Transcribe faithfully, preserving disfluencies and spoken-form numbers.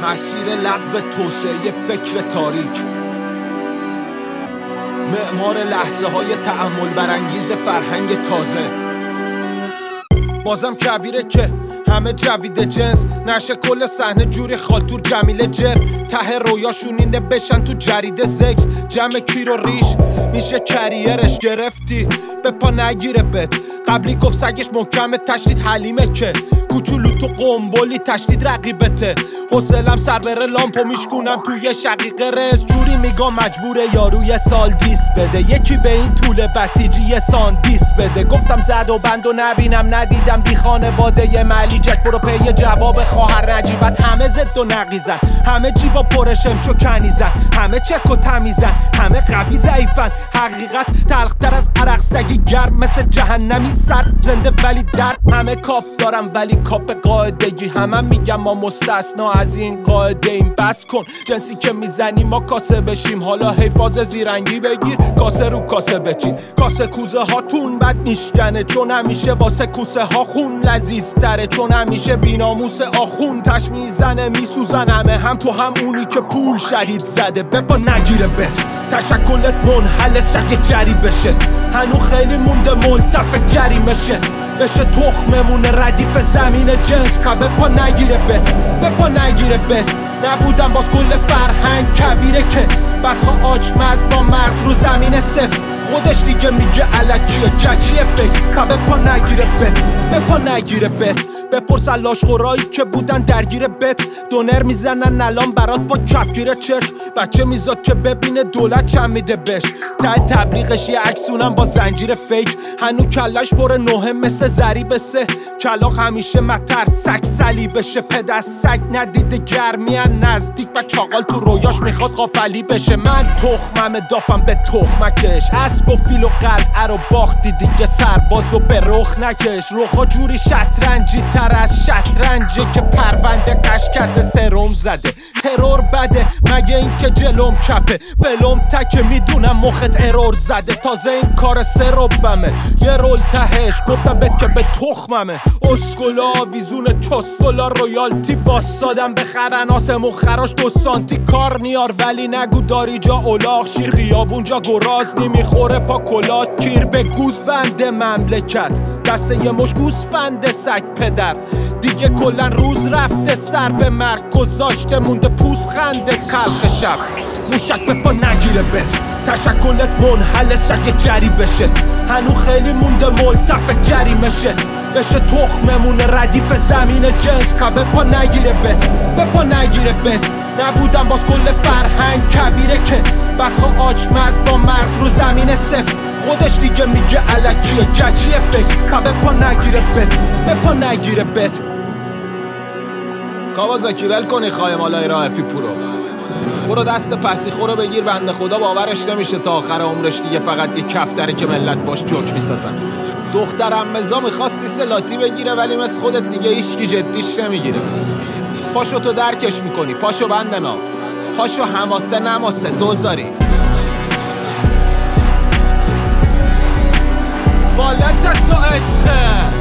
مسیر لغو توسعه فکر تاریک، معمار لحظه های تأمل برانگیز فرهنگ تازه. بازم کویره که همه جوید جنس نشه کل صحنه جوری خالتور جمیله جر. ته رویاشون اینه بشن تو جریده ذکر جمع کیر و ریش میشه کریرش. گرفتی به پا نگیره بت قبلی گفت سگش محکمه تشدید حلیمه که کوچولو تو قنبلی تشدید رقیبته. حوصلم سر بره لامپو میشکونم توی شقیقه رس جوری میگم مجبوره یارو یه سال دیس بده. یکی به این طول بسیجی یه سان دیس بده. گفتم زد و بند و نبینم ندیدم بی خانواده ی ملی جک برو پی جواب خواهر نجیبت. همه زد و نقیزن، همه جیبا پر شمشو کنیزن، همه چک و تمیزن، همه قوی ضعیفن. حقیقت تلختر از عرق سگی گرم مثل جهنمی سرد زنده ولی درد. همه کاپ دارم ولی کاپ قاعدگی. همه میگم ما مستثنا از این قاعده ایم. بس کن جنسی که میزنی ما کاسه بشیم. حالا حفاظ زیرنگی بگیر کاسه رو کاسه بچین. کاسه کوزه هاتون بد میشکنه چون همیشه واسه کوسه ها خون لذیذ تره. چون همیشه بیناموس آخون تش میزنه میسوزن همه هم تو هم اونی که پول شدید زده. بپا نگیره بت تشکلت منحل سگ جری بشه. هنو خیلی مونده ملتف جریمه شه بشه تخممونه ردیف زمین جنس. بپا نگیره بت بپا نگیره بت نبودم باز کل فرهنگ کویره که بدخوا آچمز با مغز رو زمین صفر. خودش دیگه میگه الکیه گچیه فکر. پا بپا نگیره بت بپا نگیره بت بپرس لاشخورایی که بودن درگیر بت. دونر میزنن الان برات با کفگیر چک. بچه میزاد که ببینه دولت چند میده بش. ته تبلیغش یه عکسونم با زنجیر فیک. هنو کلش بره نوه مثل زریب سه. کلاق همیشه متر سگ سلی بشه. پدر سگ ندیده گرمی نزدیک و چاقال تو رویاش میخواد غافلی بشه. من تخمم دافم به تخمکش. اسب و فیل و قلعه رو باختی دیگه سربازو به رخ نکش. رخا جوری شطرنجی تر از شطرنجه که پرونده قش کرده سرم زده. ترور بده مگه این که جلوم چپه. ولوم تکه میدونم مخت ارور زده. تازه این کار سربمه یه رول تهش گفتم بهت که به تخممه. اسکولا ویزون چستولا رویالتی واسادم به خرناس مخراش دو سانتی کار نیار. ولی نگو داری جا اولاغ شیر خیابون جا گراز نمیخوره پا کلات کیر. به گوز بنده مملکت دست یه مش گوز فنده سگ پدر. دیگه کلن روز رفته سر به مرگ گذاشته مونده پوست خنده تلخ شب. موشک به پا نگیره بت تشکلت منحل سگ جری بشه. هنو خیلی مونده ملتف جریمه شه بشه تخممونه ردیف زمین جنس. به پا نگیره بت به پا نگیره بت نبودم باز کل فرهنگ کویره که بدخوا آچمز با مغز رو زمین صفر. خودش دیگه میگه الکیه گچیه فکر. پا به پا نگیره بت به پا نگیره بت. کاوازاکی ول کنی خایمالای رائفی پورو. برو دست پسی خورو بگیر بنده خدا باورش نمیشه تا آخر عمرش دیگه فقط یه کفتره که ملت باش جوک میسازن. دخترم مزا میخواستی سلاتی بگیره ولی مثل خودت دیگه هیچکی جدیش نمیگیره. پاشو تو درکش میکنی پاشو بند ناف پاشو حماسه نماسه دوزاری. بالتت تو عشقه